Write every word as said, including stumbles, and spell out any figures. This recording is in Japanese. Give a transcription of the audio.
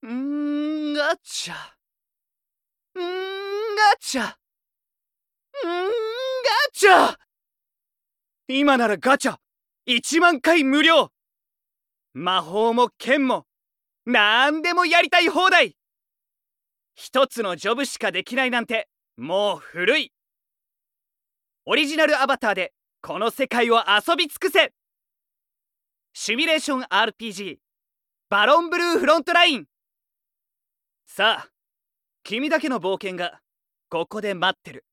んーガチャんーガチャんーガチャ今ならガチャいちまんかい無料。魔法も剣もなんでもやりたい放題。一つのジョブしかできないなんてもう古い。オリジナルアバターでこの世界を遊び尽くせ。シミュレーション アールピージー バロンブルーフロントライン。さあ君だけの冒険がここで待ってる。